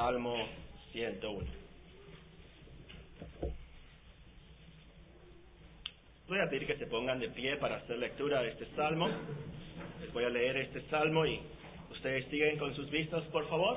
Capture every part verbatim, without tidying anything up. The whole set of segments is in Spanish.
Salmo ciento uno. Voy a pedir que se pongan de pie para hacer lectura de este salmo. Les voy a leer este salmo y ustedes siguen con sus vistas, por favor.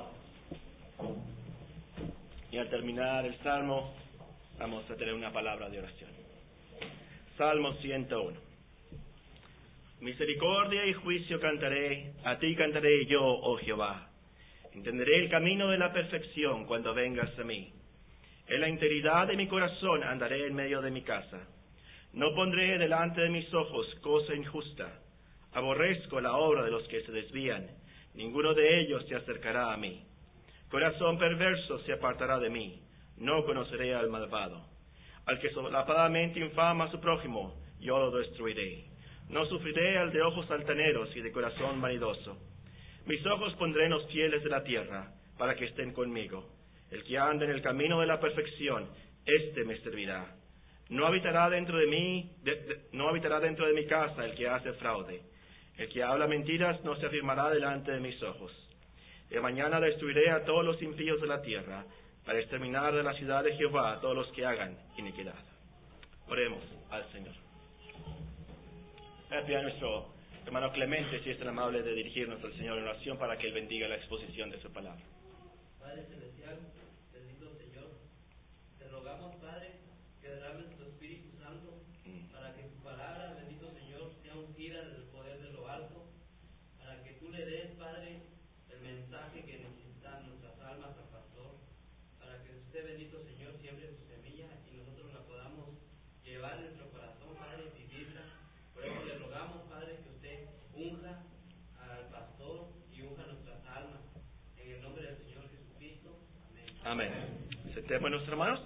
Y al terminar el salmo, vamos a tener una palabra de oración. Salmo ciento uno. Misericordia y juicio cantaré, a ti cantaré yo, oh Jehová. Entenderé el camino de la perfección cuando vengas a mí. En la integridad de mi corazón andaré en medio de mi casa. No pondré delante de mis ojos cosa injusta. Aborrezco la obra de los que se desvían. Ninguno de ellos se acercará a mí. Corazón perverso se apartará de mí. No conoceré al malvado. Al que solapadamente infama a su prójimo, yo lo destruiré. No sufriré al de ojos altaneros y de corazón vanidoso. Mis ojos pondré en los fieles de la tierra, para que estén conmigo. El que anda en el camino de la perfección, éste me servirá. No habitará dentro de mí, de, de, no habitará dentro de mi casa el que hace fraude. El que habla mentiras no se afirmará delante de mis ojos. De mañana destruiré a todos los impíos de la tierra, para exterminar de la ciudad de Jehová a todos los que hagan iniquidad. Oremos al Señor. Voy a pedir a nuestro hermano Clemente, si es tan amable, de dirigirnos al Señor en oración para que Él bendiga la exposición de su palabra. Padre Celestial, bendito Señor, te rogamos, Padre, que derrames tu Espíritu Santo mm. para que tu palabra, bendito Señor, sea ungida desde el poder de lo alto, para que tú le des, Padre, el mensaje que necesitan nuestras almas al pastor, para que usted, bendito Señor, siembre su semilla y nosotros la podamos llevar en nuestro corazón, Padre, y vivirla. Por eso le rogamos, Padre, que usted unja al pastor y unja nuestras almas. En el nombre del Señor Jesucristo. Amén. Amén. Sentemos, nuestros hermanos.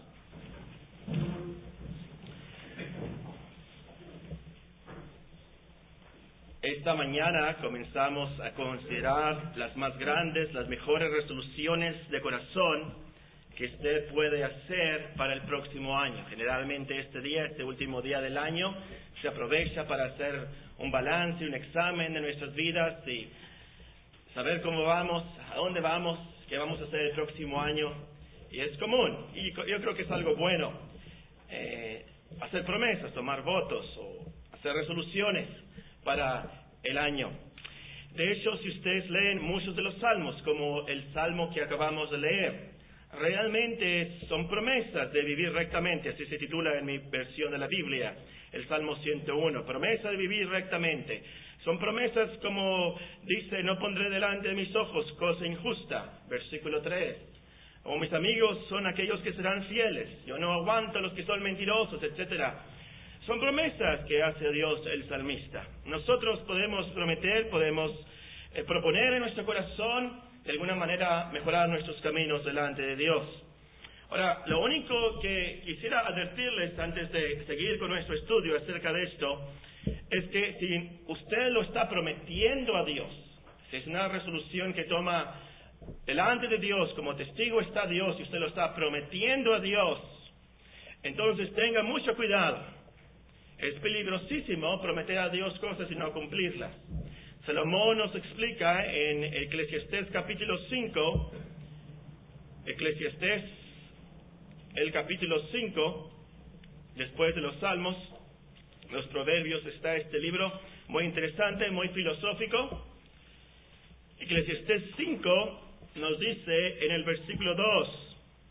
Esta mañana comenzamos a considerar las más grandes, las mejores resoluciones de corazón que usted puede hacer para el próximo año. Generalmente este día, este último día del año, se aprovecha para hacer un balance, un examen de nuestras vidas y saber cómo vamos, a dónde vamos, qué vamos a hacer el próximo año. Y es común, y yo creo que es algo bueno, eh, hacer promesas, tomar votos o hacer resoluciones para el año. De hecho, si ustedes leen muchos de los salmos, como el salmo que acabamos de leer, realmente son promesas de vivir rectamente, así se titula en mi versión de la Biblia, el Salmo ciento uno, promesa de vivir rectamente. Son promesas como dice, no pondré delante de mis ojos cosa injusta, versículo tres. O mis amigos son aquellos que serán fieles, yo no aguanto a los que son mentirosos, etcétera. Son promesas que hace Dios el salmista. Nosotros podemos prometer, podemos eh, proponer en nuestro corazón de alguna manera mejorar nuestros caminos delante de Dios. Ahora, lo único que quisiera advertirles antes de seguir con nuestro estudio acerca de esto, es que si usted lo está prometiendo a Dios, si es una resolución que toma delante de Dios, como testigo está Dios, y usted lo está prometiendo a Dios, entonces tenga mucho cuidado. Es peligrosísimo prometer a Dios cosas y no cumplirlas. Salomón nos explica en Eclesiastés capítulo cinco, Eclesiastés, el capítulo cinco, después de los Salmos, los Proverbios, está este libro muy interesante, muy filosófico. Eclesiastés cinco nos dice en el versículo dos,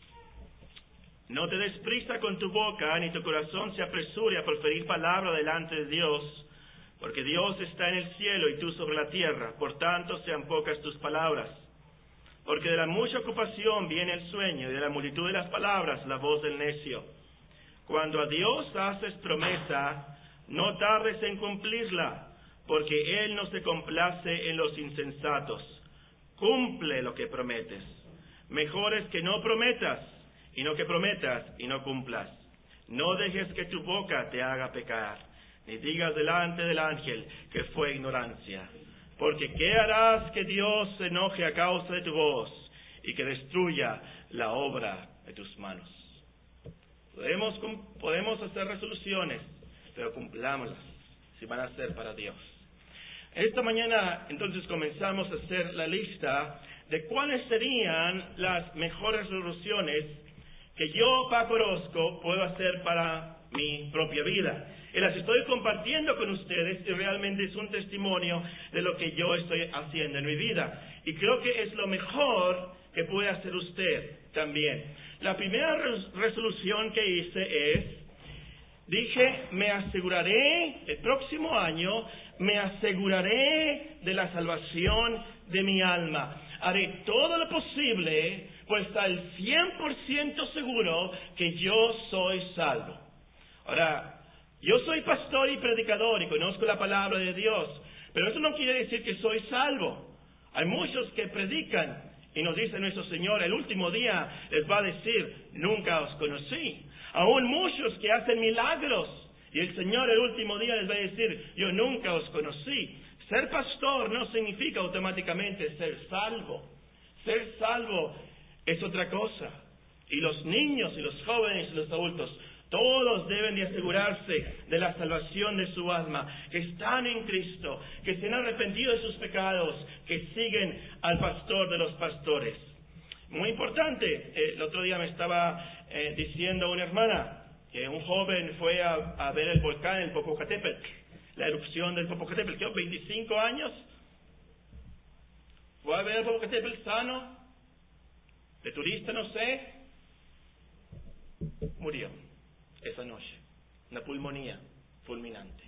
no te des prisa con tu boca, ni tu corazón se apresure a proferir palabra delante de Dios, porque Dios está en el cielo y tú sobre la tierra, por tanto sean pocas tus palabras. Porque de la mucha ocupación viene el sueño, y de la multitud de las palabras la voz del necio. Cuando a Dios haces promesa, no tardes en cumplirla, porque Él no se complace en los insensatos. Cumple lo que prometes. Mejor es que no prometas, y no que prometas y no cumplas. No dejes que tu boca te haga pecar, ni digas delante del ángel que fue ignorancia. Porque ¿qué harás que Dios se enoje a causa de tu voz y que destruya la obra de tus manos? Podemos, podemos hacer resoluciones, pero cumplámoslas si van a ser para Dios. Esta mañana entonces comenzamos a hacer la lista de cuáles serían las mejores resoluciones que yo, Paco Orozco, puedo hacer para mi propia vida. Y las estoy compartiendo con ustedes y realmente es un testimonio de lo que yo estoy haciendo en mi vida. Y creo que es lo mejor que puede hacer usted también. La primera res- resolución que hice es, dije, me aseguraré, el próximo año, me aseguraré de la salvación de mi alma. Haré todo lo posible, pues al cien por ciento seguro que yo soy salvo. Ahora, yo soy pastor y predicador y conozco la palabra de Dios, pero eso no quiere decir que soy salvo. Hay muchos que predican y nos dice nuestro Señor, el último día les va a decir, nunca os conocí. Aún muchos que hacen milagros y el Señor el último día les va a decir, yo nunca os conocí. Ser pastor no significa automáticamente ser salvo. Ser salvo es otra cosa. Y los niños y los jóvenes y los adultos, todos deben de asegurarse de la salvación de su alma, que están en Cristo, que se han arrepentido de sus pecados, que siguen al pastor de los pastores. Muy importante, eh, el otro día me estaba eh, diciendo una hermana que un joven fue a, a ver el volcán, el Popocatépetl, la erupción del Popocatépetl, que veinticinco años, fue a ver el Popocatépetl sano, de turista no sé, murió esa noche, una pulmonía fulminante.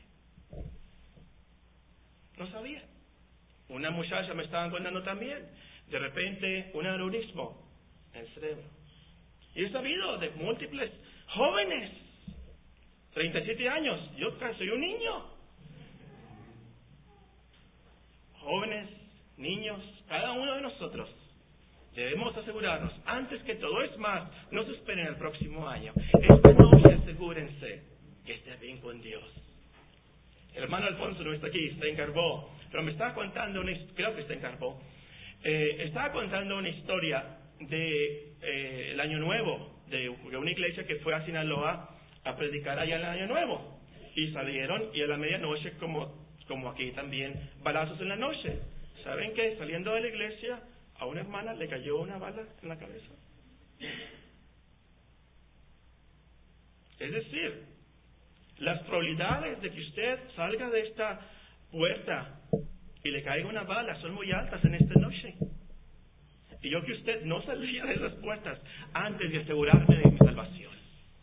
No sabía. Una muchacha me estaba contando también, de repente un aneurismo en el cerebro. Y he sabido de múltiples jóvenes, treinta y siete años, yo casi soy un niño. Jóvenes, niños, cada uno de nosotros debemos asegurarnos, antes que todo, es más, no se esperen el próximo año. Esta noche asegúrense que esté bien con Dios. El hermano Alfonso no está aquí, está en Carbó, pero me estaba contando, una, creo que está en Carbó, eh, estaba contando una historia de eh, el Año Nuevo, de, de una iglesia que fue a Sinaloa a predicar allá en el Año Nuevo. Y salieron, y a la medianoche, como, como aquí también, balazos en la noche. ¿Saben qué? Saliendo de la iglesia, a una hermana le cayó una bala en la cabeza. Es decir, las probabilidades de que usted salga de esta puerta y le caiga una bala son muy altas en esta noche. Y yo que usted no saldría de esas puertas antes de asegurarme de mi salvación.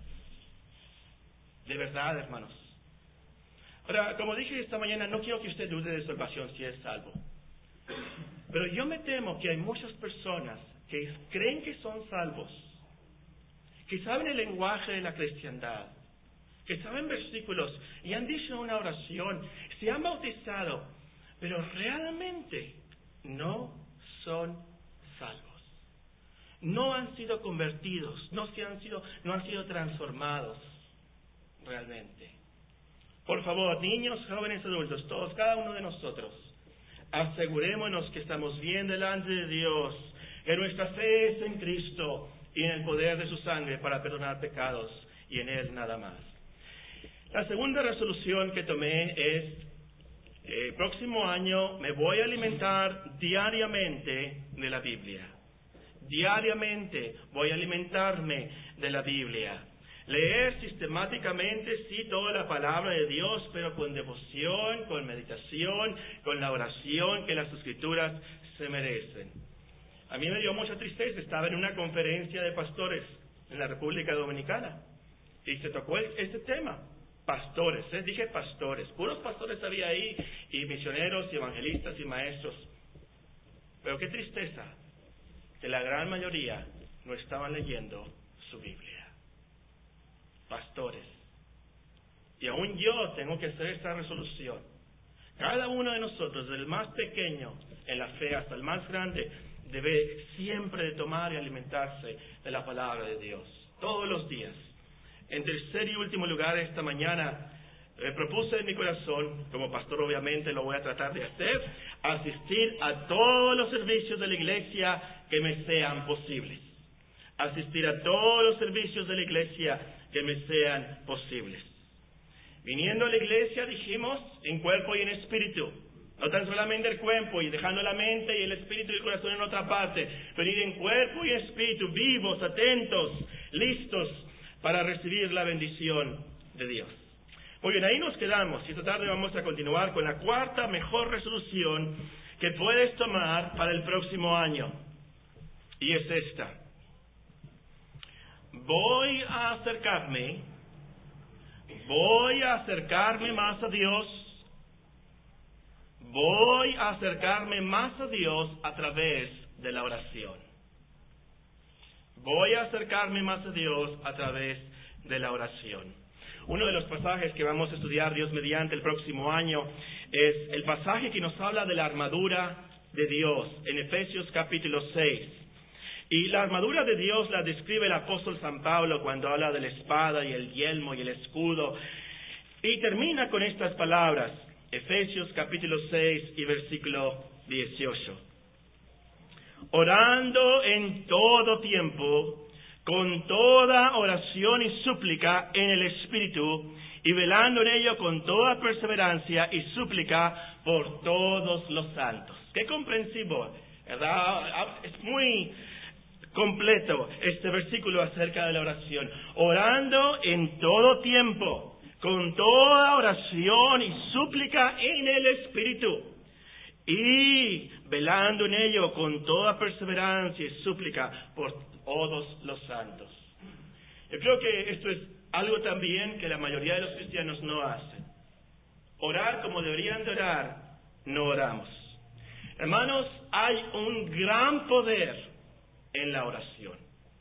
De verdad, hermanos. Ahora, como dije esta mañana, no quiero que usted dude de salvación si es salvo. Pero yo me temo que hay muchas personas que creen que son salvos, que saben el lenguaje de la cristiandad, que saben versículos y han dicho una oración, se han bautizado, pero realmente no son salvos. No han sido convertidos, no, se han, sido, no han sido transformados realmente. Por favor, niños, jóvenes, adultos, todos, cada uno de nosotros, asegurémonos que estamos bien delante de Dios, que nuestra fe es en Cristo y en el poder de su sangre para perdonar pecados y en Él nada más. La segunda resolución que tomé es, el próximo año me voy a alimentar diariamente de la Biblia. Diariamente voy a alimentarme de la Biblia. Leer sistemáticamente, sí, toda la palabra de Dios, pero con devoción, con meditación, con la oración que las Escrituras se merecen. A mí me dio mucha tristeza, estaba en una conferencia de pastores en la República Dominicana y se tocó este tema, pastores, ¿eh? Dije pastores, puros pastores había ahí, y misioneros, y evangelistas, y maestros. Pero qué tristeza que la gran mayoría no estaban leyendo su Biblia. Pastores. Y aún yo tengo que hacer esta resolución. Cada uno de nosotros, desde el más pequeño en la fe hasta el más grande, debe siempre de tomar y alimentarse de la palabra de Dios. Todos los días. En tercer y último lugar, esta mañana, me propuse en mi corazón, como pastor obviamente lo voy a tratar de hacer, asistir a todos los servicios de la iglesia que me sean posibles. Asistir a todos los servicios de la iglesia que me sean posibles. Viniendo a la iglesia, dijimos, en cuerpo y en espíritu. No tan solamente el cuerpo y dejando la mente y el espíritu y el corazón en otra parte, pero ir en cuerpo y espíritu, vivos, atentos, listos para recibir la bendición de Dios. Muy bien, ahí nos quedamos y esta tarde vamos a continuar con la cuarta mejor resolución que puedes tomar para el próximo año. Y es esta. Voy a acercarme, voy a acercarme más a Dios. Voy a acercarme más a Dios a través de la oración. Voy a acercarme más a Dios a través de la oración. Uno de los pasajes que vamos a estudiar, Dios mediante, el próximo año, es el pasaje que nos habla de la armadura de Dios, en Efesios capítulo seis. Y la armadura de Dios la describe el apóstol San Pablo cuando habla de la espada y el yelmo y el escudo. Y termina con estas palabras. Efesios capítulo seis y versículo dieciocho. Orando en todo tiempo, con toda oración y súplica en el Espíritu, y velando en ello con toda perseverancia y súplica por todos los santos. Qué comprensivo, ¿verdad? Es muy completo este versículo acerca de la oración. Orando en todo tiempo, con toda oración y súplica en el Espíritu, y velando en ello con toda perseverancia y súplica por todos los santos. Yo creo que esto es algo también que la mayoría de los cristianos no hacen. Orar como deberían de orar, no oramos. Hermanos, hay un gran poder en la oración.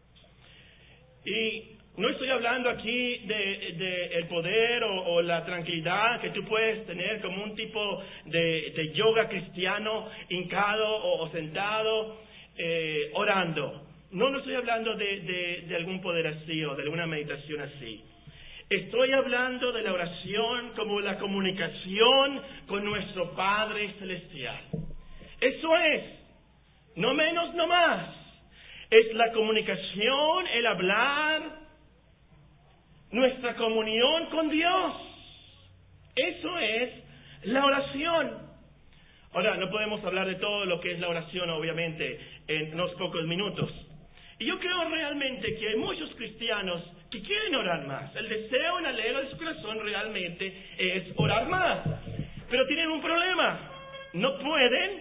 Y no estoy hablando aquí de, de el poder o, o la tranquilidad que tú puedes tener como un tipo de, de yoga cristiano, hincado o, o sentado, eh, orando. No, no estoy hablando de, de, de algún poder así o de alguna meditación así. Estoy hablando de la oración como la comunicación con nuestro Padre Celestial. Eso es, no menos, no más. Es la comunicación, el hablar, nuestra comunión con Dios. Eso es la oración. Ahora, no podemos hablar de todo lo que es la oración, obviamente, en unos pocos minutos. Y yo creo realmente que hay muchos cristianos que quieren orar más. El deseo en el anhelo de su corazón realmente es orar más. Pero tienen un problema. No pueden.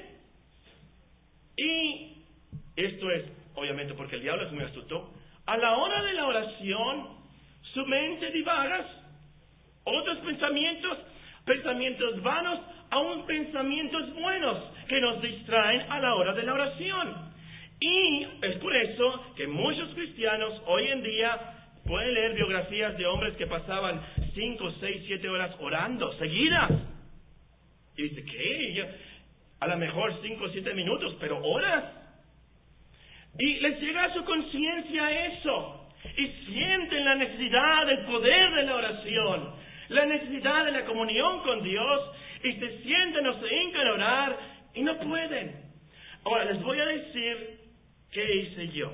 Y esto es, obviamente, porque el diablo es muy astuto. A la hora de la oración, su mente divaga, otros pensamientos, pensamientos vanos, aún pensamientos buenos que nos distraen a la hora de la oración. Y es por eso que muchos cristianos hoy en día pueden leer biografías de hombres que pasaban cinco, seis, siete horas orando seguidas. Y dice, ¿qué? Yo, a lo mejor cinco o siete minutos, pero horas. Y les llega a su conciencia eso. Y sienten la necesidad del poder de la oración, la necesidad de la comunión con Dios, y se sienten o se hincan a orar y no pueden. Ahora les voy a decir qué hice yo.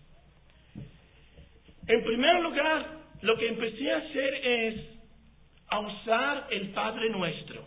En primer lugar, lo que empecé a hacer es a usar el Padre Nuestro.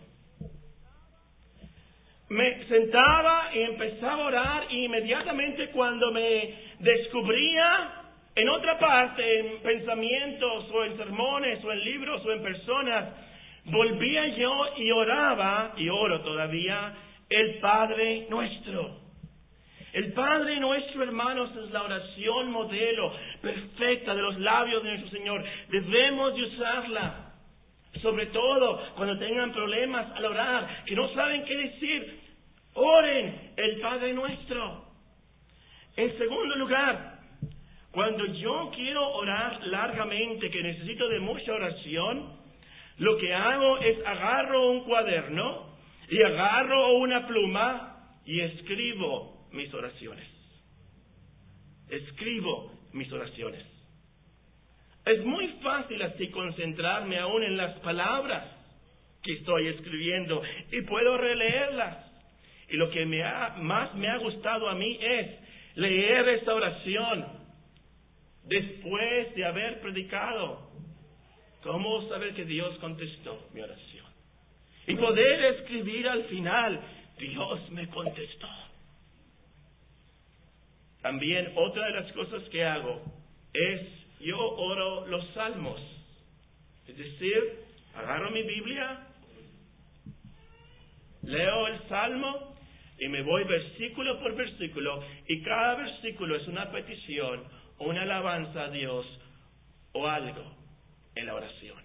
Me sentaba y empezaba a orar, y inmediatamente cuando me descubría en otra parte, en pensamientos o en sermones o en libros o en personas, volvía yo y oraba, y oro todavía, el Padre Nuestro. El Padre Nuestro, hermanos, es la oración modelo perfecta de los labios de nuestro Señor. Debemos de usarla, sobre todo cuando tengan problemas al orar, que no saben qué decir. Oren el Padre Nuestro. En segundo lugar, cuando yo quiero orar largamente, que necesito de mucha oración, lo que hago es agarro un cuaderno y agarro una pluma y escribo mis oraciones. Escribo mis oraciones. Es muy fácil así concentrarme aún en las palabras que estoy escribiendo y puedo releerlas. Y lo que me ha, más me ha gustado a mí es leer esta oración después de haber predicado. ¿Cómo saber que Dios contestó mi oración? y poder escribir al final, Dios me contestó. También otra de las cosas que hago es, yo oro los salmos. Es decir, agarro mi Biblia, leo el salmo y me voy versículo por versículo, y cada versículo es una petición o una alabanza a Dios o algo en la oración.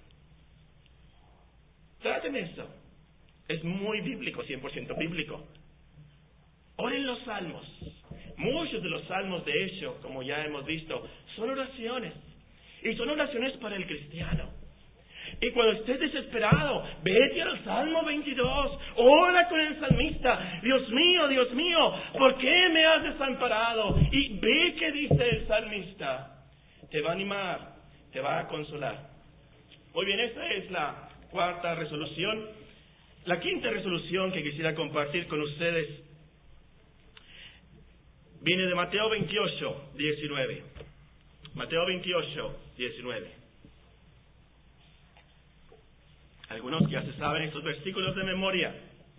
Traten eso. Es muy bíblico, cien por ciento bíblico. Oren los salmos. Muchos de los salmos, de hecho, como ya hemos visto, son oraciones. Y son oraciones para el cristiano. Y cuando estés desesperado, vete al Salmo veintidós, ora con el salmista, Dios mío, Dios mío, ¿por qué me has desamparado? Y ve qué dice el salmista. Te va a animar, te va a consolar. Muy bien, esta es la cuarta resolución. La quinta resolución que quisiera compartir con ustedes viene de Mateo veintiocho, diecinueve. Mateo veintiocho, diecinueve. Algunos ya se saben estos versículos de memoria.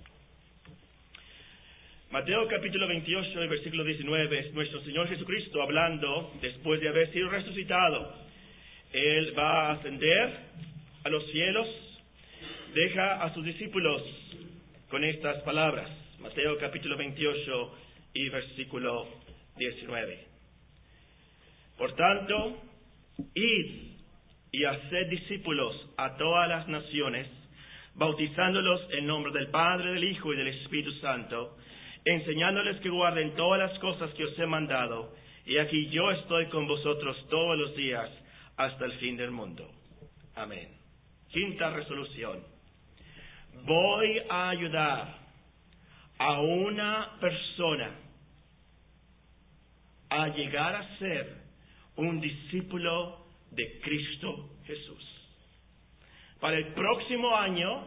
Mateo capítulo veintiocho y versículo diecinueve es nuestro Señor Jesucristo hablando después de haber sido resucitado. Él va a ascender a los cielos, deja a sus discípulos con estas palabras. Mateo capítulo veintiocho y versículo diecinueve. Por tanto, id y haced discípulos a todas las naciones, bautizándolos en nombre del Padre, del Hijo y del Espíritu Santo, enseñándoles que guarden todas las cosas que os he mandado, y aquí yo estoy con vosotros todos los días hasta el fin del mundo. Amén. Quinta resolución. Voy a ayudar a una persona a llegar a ser un discípulo de Cristo Jesús. Para el próximo año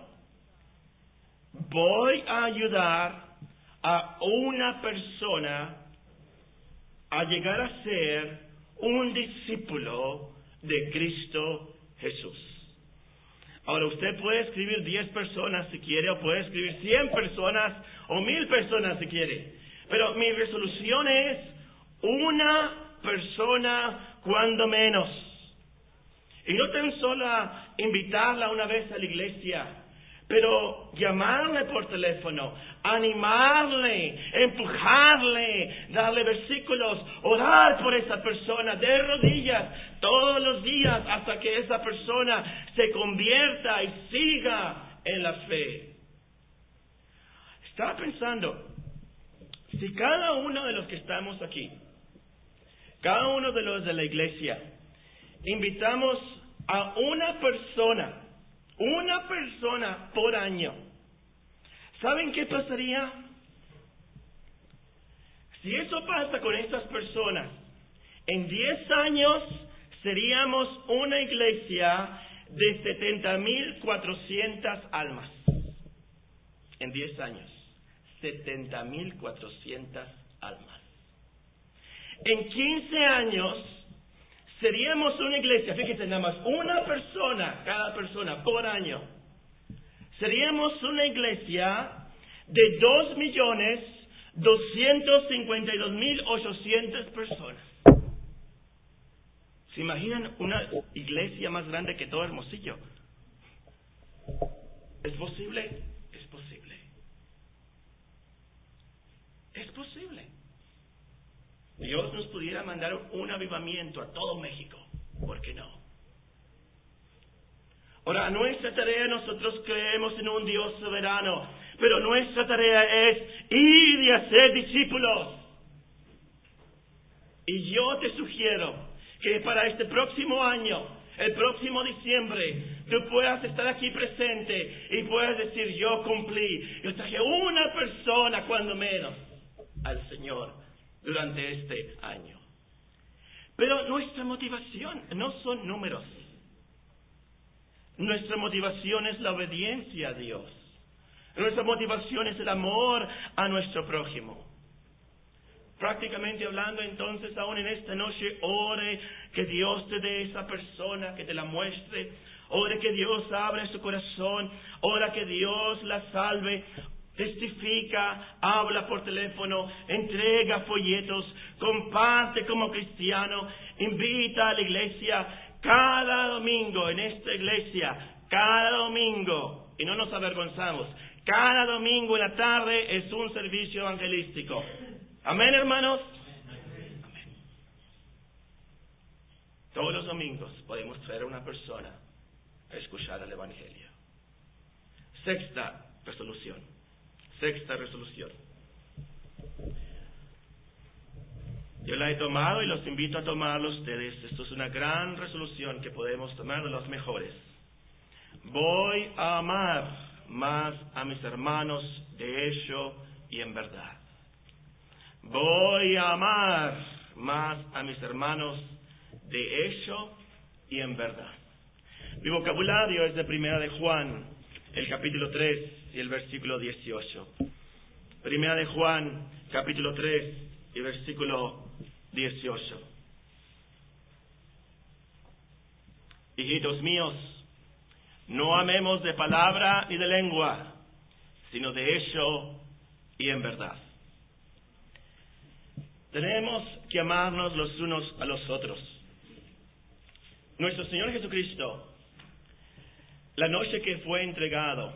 voy a ayudar a una persona a llegar a ser un discípulo de Cristo Jesús. Ahora, usted puede escribir diez personas si quiere, o puede escribir cien personas o mil personas si quiere. Pero mi resolución es una persona cuando menos. Y no tan solo invitarla una vez a la iglesia, pero llamarle por teléfono, animarle, empujarle, darle versículos, orar por esa persona de rodillas todos los días hasta que esa persona se convierta y siga en la fe. Estaba pensando, si cada uno de los que estamos aquí, cada uno de los de la iglesia, invitamos a una persona, una persona por año, ¿saben qué pasaría? Si eso pasa con estas personas, en diez años seríamos una iglesia de setenta mil cuatrocientas almas. En diez años, setenta mil cuatrocientas almas. En quince años seríamos una iglesia, fíjense nada más, una persona, cada persona por año. Seríamos una iglesia de dos millones doscientos cincuenta y dos mil ochocientas personas. ¿Se imaginan una iglesia más grande que todo Hermosillo? ¿Es posible? Es posible. Es posible. Dios nos pudiera mandar un avivamiento a todo México. ¿Por qué no? Ahora, nuestra tarea, nosotros creemos en un Dios soberano, pero nuestra tarea es ir y hacer discípulos. Y yo te sugiero que para este próximo año, el próximo diciembre, tú puedas estar aquí presente y puedas decir, yo cumplí, yo traje una persona cuando menos al Señor durante este año. Pero nuestra motivación no son números. Nuestra motivación es la obediencia a Dios. Nuestra motivación es el amor a nuestro prójimo. Prácticamente hablando, entonces, aún en esta noche, ore que Dios te dé esa persona, que te la muestre. ore que Dios abra su corazón, ora que Dios la salve, testifica, habla por teléfono, entrega folletos, comparte como cristiano, invita a la iglesia cada domingo en esta iglesia, cada domingo, y no nos avergonzamos, cada domingo en la tarde es un servicio evangelístico. Amén, hermanos. Amén. Todos los domingos podemos traer a una persona a escuchar el evangelio. Sexta resolución. Sexta resolución. Yo la he tomado y los invito a tomarla ustedes. Esto es una gran resolución que podemos tomar de los mejores. Voy a amar más a mis hermanos de hecho y en verdad. Voy a amar más a mis hermanos de hecho y en verdad. Mi vocabulario es de Primera de Juan, el capítulo tres y el versículo dieciocho. Primera de Juan, capítulo tres y versículo dieciocho. Hijitos míos, no amemos de palabra ni de lengua, sino de hecho y en verdad. Tenemos que amarnos los unos a los otros. Nuestro Señor Jesucristo, la noche que fue entregado,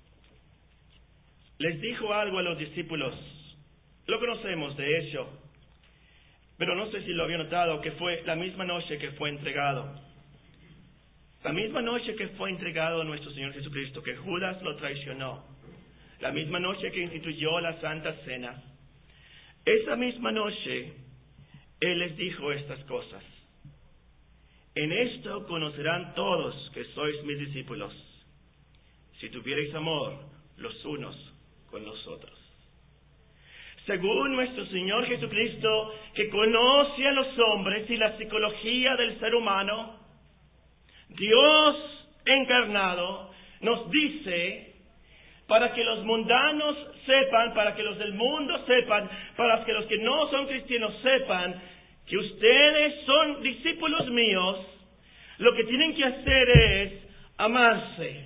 les dijo algo a los discípulos. Lo conocemos, de hecho, pero no sé si lo había notado, que fue la misma noche que fue entregado. La misma noche que fue entregado a nuestro Señor Jesucristo, que Judas lo traicionó. La misma noche que instituyó la Santa Cena. Esa misma noche, Él les dijo estas cosas. En esto conocerán todos que sois mis discípulos, si tuvierais amor los unos con los otros. Según nuestro Señor Jesucristo, que conoce a los hombres y la psicología del ser humano, Dios encarnado nos dice, para que los mundanos sepan, para que los del mundo sepan, para que los que no son cristianos sepan, que ustedes son discípulos míos, lo que tienen que hacer es amarse.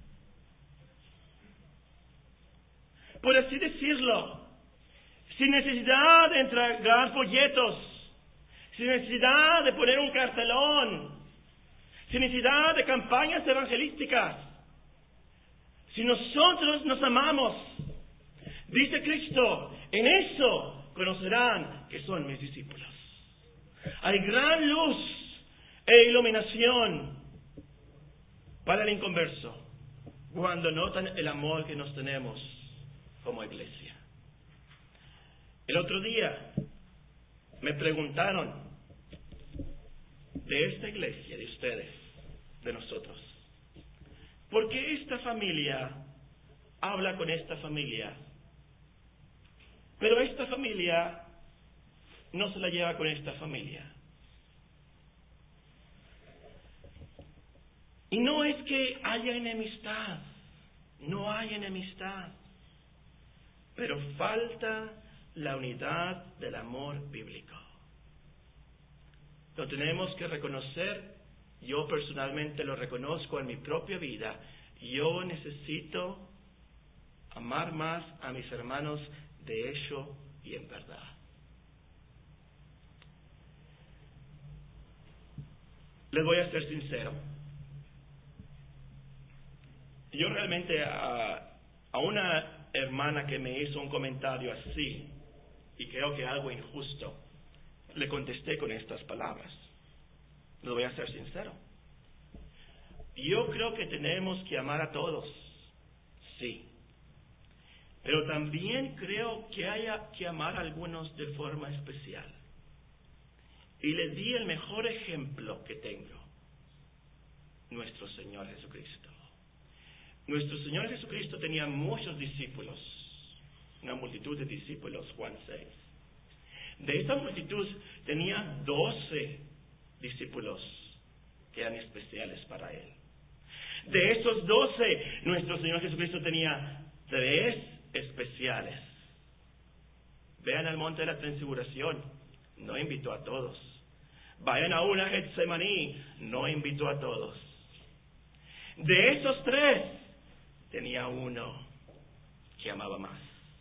Por así decirlo, sin necesidad de entregar folletos, sin necesidad de poner un cartelón, sin necesidad de campañas evangelísticas. Si nosotros nos amamos, dice Cristo, en eso conocerán que son mis discípulos. Hay gran luz e iluminación para el inconverso cuando notan el amor que nos tenemos como iglesia. El otro día me preguntaron de esta iglesia, de ustedes, de nosotros, ¿por qué esta familia habla con esta familia, pero esta familia no se la lleva con esta familia? Y no es que haya enemistad, no hay enemistad, pero falta la unidad del amor bíblico. Lo tenemos que reconocer. Yo personalmente lo reconozco en mi propia vida. Yo necesito amar más a mis hermanos de hecho y en verdad. Les voy a ser sincero. Yo realmente a, a una hermana que me hizo un comentario así, y creo que algo injusto, le contesté con estas palabras. Les voy a ser sincero. Yo creo que tenemos que amar a todos, sí. Pero también creo que haya que amar a algunos de forma especial. Y les di el mejor ejemplo que tengo. Nuestro Señor Jesucristo. Nuestro Señor Jesucristo tenía muchos discípulos. Una multitud de discípulos, Juan seis. De esta multitud tenía doce discípulos que eran especiales para Él. De estos doce, nuestro Señor Jesucristo tenía tres especiales. Vean al monte de la transfiguración, no invitó a todos. Vayan a una Getsemaní, no invitó a todos. De esos tres, tenía uno que amaba más.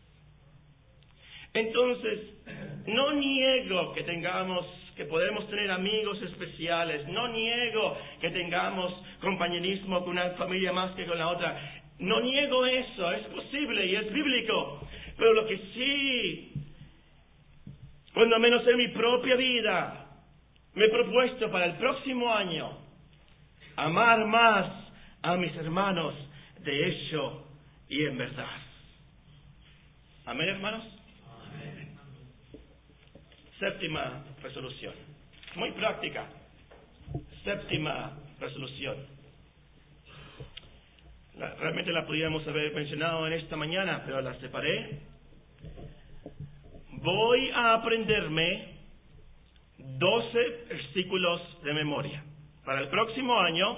Entonces, no niego que tengamos, que podemos tener amigos especiales, no niego que tengamos compañerismo con una familia más que con la otra, no niego eso, es posible y es bíblico, pero lo que sí, cuando menos en mi propia vida, me he propuesto para el próximo año, amar más a mis hermanos de hecho y en verdad. ¿Amén, hermanos? Amén. Séptima resolución. Muy práctica. Séptima resolución. La, realmente la podríamos haber mencionado en esta mañana, pero la separé. Voy a aprenderme doce versículos de memoria. Para el próximo año,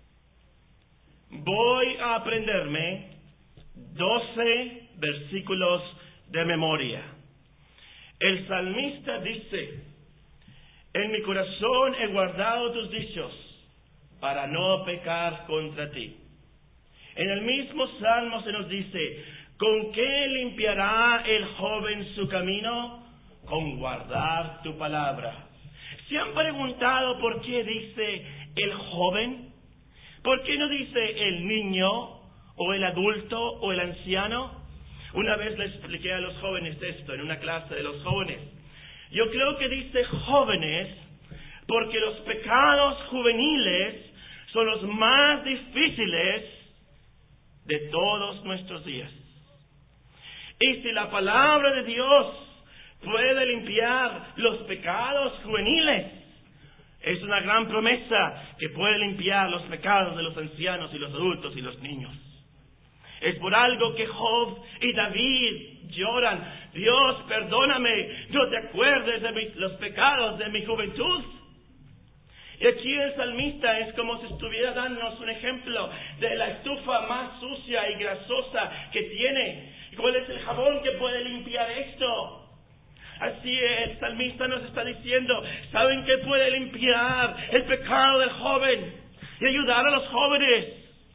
voy a aprenderme doce versículos de memoria. El salmista dice: en mi corazón he guardado tus dichos para no pecar contra ti. En el mismo salmo se nos dice: ¿con qué limpiará el joven su camino? Con guardar tu palabra. ¿Se han preguntado por qué dice el joven? ¿Por qué no dice el niño o el adulto o el anciano? Una vez le expliqué a los jóvenes esto en una clase de los jóvenes. Yo creo que dice jóvenes porque los pecados juveniles son los más difíciles de todos nuestros días. Y si la palabra de Dios puede limpiar los pecados juveniles, es una gran promesa que puede limpiar los pecados de los ancianos y los adultos y los niños. Es por algo que Job y David lloran: Dios, perdóname, no te acuerdes de mis, los pecados de mi juventud. Y aquí el salmista es como si estuviera dándonos un ejemplo de la estufa más sucia y grasosa que tiene. ¿Cuál es el jabón que puede limpiar esto? Así el salmista nos está diciendo: ¿saben qué puede limpiar el pecado del joven y ayudar a los jóvenes?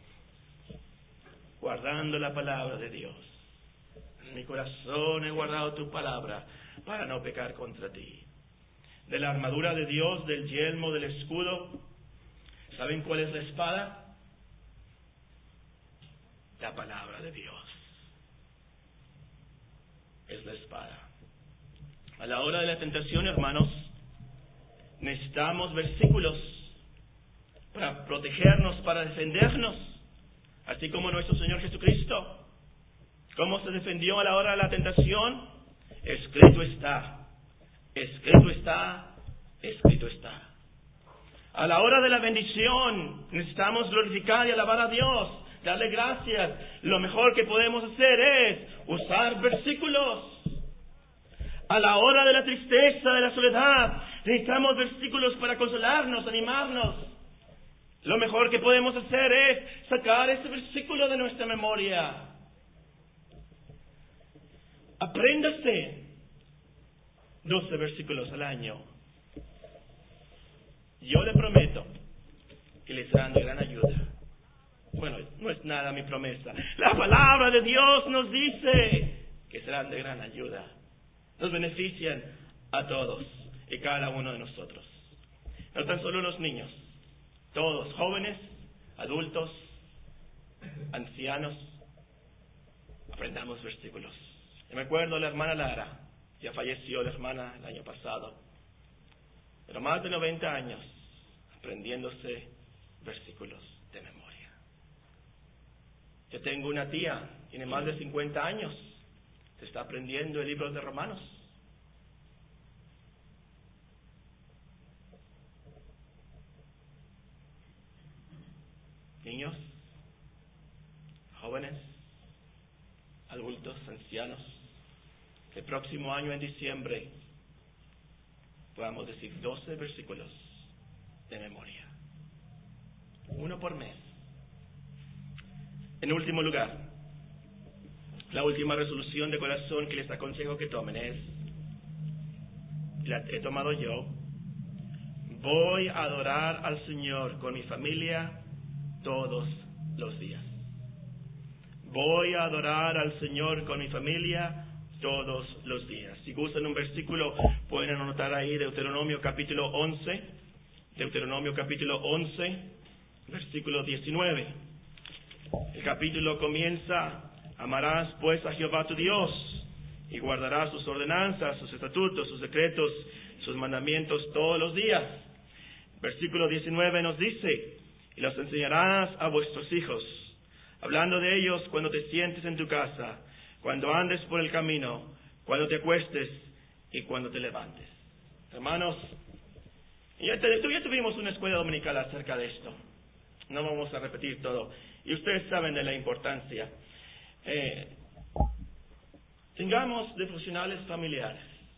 Guardando la palabra de Dios. En mi corazón he guardado tu palabra para no pecar contra ti. De la armadura de Dios, del yelmo, del escudo, ¿saben cuál es la espada? La palabra de Dios. Es la espada. A la hora de la tentación, hermanos, necesitamos versículos para protegernos, para defendernos, así como nuestro Señor Jesucristo. ¿Cómo se defendió a la hora de la tentación? Escrito está, escrito está, escrito está. A la hora de la bendición, necesitamos glorificar y alabar a Dios, darle gracias. Lo mejor que podemos hacer es usar versículos. A la hora de la tristeza, de la soledad, necesitamos versículos para consolarnos, animarnos. Lo mejor que podemos hacer es sacar ese versículo de nuestra memoria. Apréndase doce versículos al año. Yo le prometo que les serán de gran ayuda. Bueno, no es nada mi promesa. La palabra de Dios nos dice que serán de gran ayuda. Nos benefician a todos y cada uno de nosotros. No tan solo los niños, todos, jóvenes, adultos, ancianos, aprendamos versículos. Yo me acuerdo de la hermana Lara, ya falleció la hermana el año pasado, pero más de noventa años aprendiéndose versículos de memoria. Yo tengo una tía, tiene más de cincuenta años, se está aprendiendo el libro de Romanos. Niños, jóvenes, adultos, ancianos, que el próximo año en diciembre podamos decir doce versículos de memoria, uno por mes. En último lugar, la última resolución de corazón que les aconsejo que tomen es, la he tomado yo: voy a adorar al Señor con mi familia todos los días. Voy a adorar al Señor con mi familia todos los días. Si gustan un versículo, pueden anotar ahí Deuteronomio capítulo once. Deuteronomio capítulo once, versículo diecinueve. El capítulo comienza: amarás pues a Jehová tu Dios y guardarás sus ordenanzas, sus estatutos, sus decretos, sus mandamientos todos los días. Versículo diecinueve nos dice: y los enseñarás a vuestros hijos, hablando de ellos cuando te sientes en tu casa, cuando andes por el camino, cuando te acuestes y cuando te levantes. Hermanos, ya, te, ya tuvimos una escuela dominical acerca de esto. No vamos a repetir todo. Y ustedes saben de la importancia. Eh, tengamos devocionales familiares.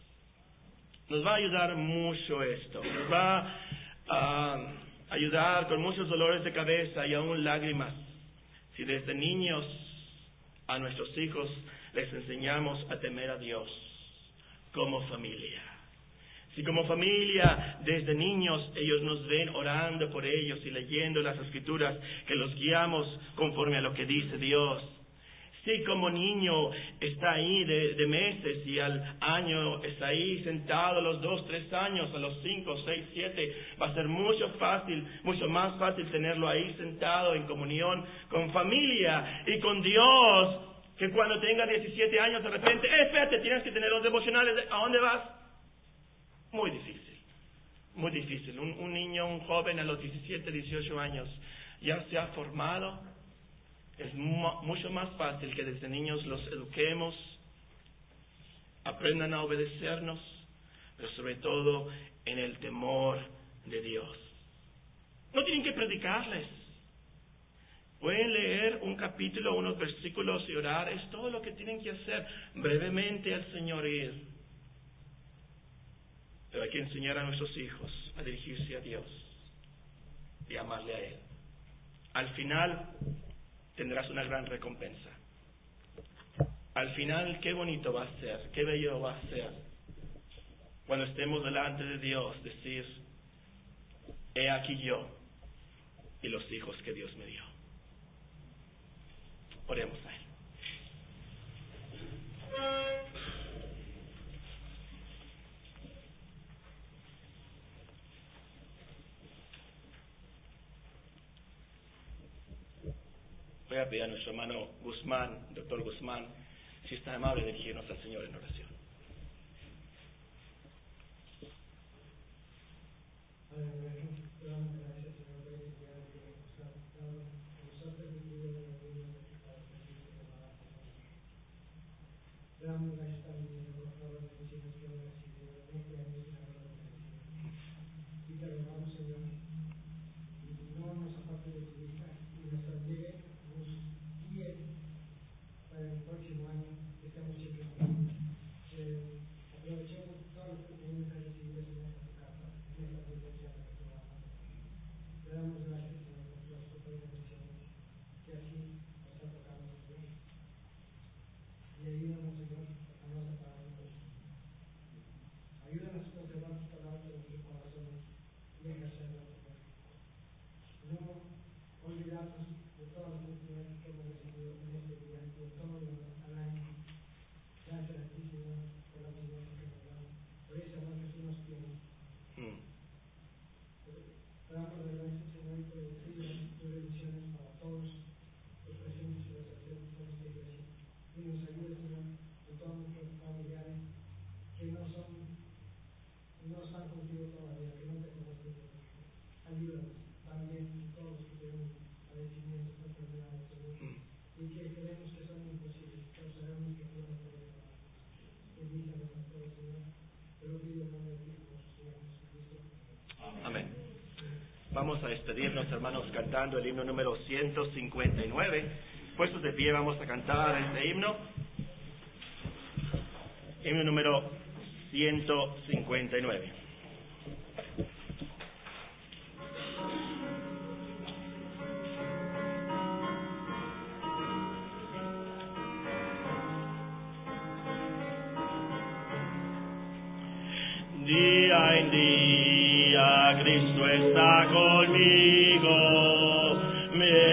Nos va a ayudar mucho esto. Nos va a ayudar con muchos dolores de cabeza y aún lágrimas. Si desde niños a nuestros hijos les enseñamos a temer a Dios como familia. Si como familia desde niños ellos nos ven orando por ellos y leyendo las Escrituras, que los guiamos conforme a lo que dice Dios. Si como niño está ahí de, de meses y al año está ahí sentado a los dos, tres años, a los cinco, seis, siete, va a ser mucho fácil, mucho más fácil tenerlo ahí sentado en comunión con familia y con Dios, que cuando tenga diecisiete años de repente, eh, espérate, tienes que tener los devocionales, ¿a dónde vas? Muy difícil, muy difícil. Un, un niño, un joven a los diecisiete, dieciocho años ya se ha formado. Es mu- mucho más fácil que desde niños los eduquemos, aprendan a obedecernos, pero sobre todo en el temor de Dios. No tienen que predicarles. Pueden leer un capítulo, unos versículos y orar. Es todo lo que tienen que hacer. Brevemente al Señor ir. Pero hay que enseñar a nuestros hijos a dirigirse a Dios y amarle a Él. Al final tendrás una gran recompensa. Al final, qué bonito va a ser, qué bello va a ser cuando estemos delante de Dios, decir: he aquí yo y los hijos que Dios me dio. Oremos a Él. Voy a pedir a nuestro hermano Guzmán, doctor Guzmán, si está amable de dirigirnos al Señor en oración. Amén. Vamos a despedirnos, hermanos, cantando el himno número ciento cincuenta y nueve. Puestos de pie, vamos a cantar este himno. Himno número ciento cincuenta y nueve. Día en día Cristo está conmigo, me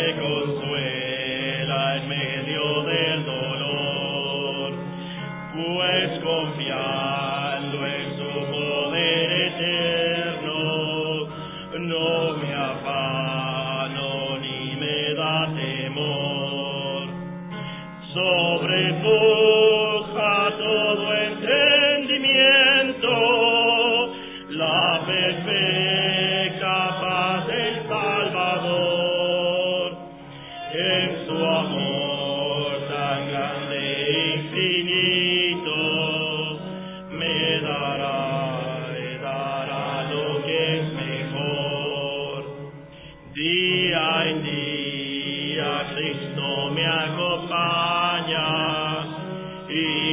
buen día, Cristo me acompaña y